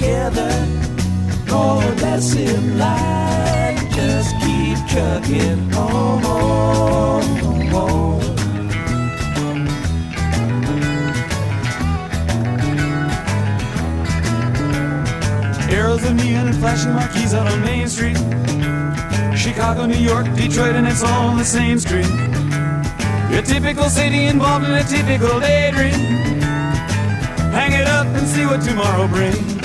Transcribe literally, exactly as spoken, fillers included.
together. Oh, that's in line. Just keep trucking on. on, on. Arrows of neon and flashing marquees out on Main Street. Chicago, New York, Detroit, and it's all on the same street. A typical city involved in a typical daydream. Hang it up and see what tomorrow brings.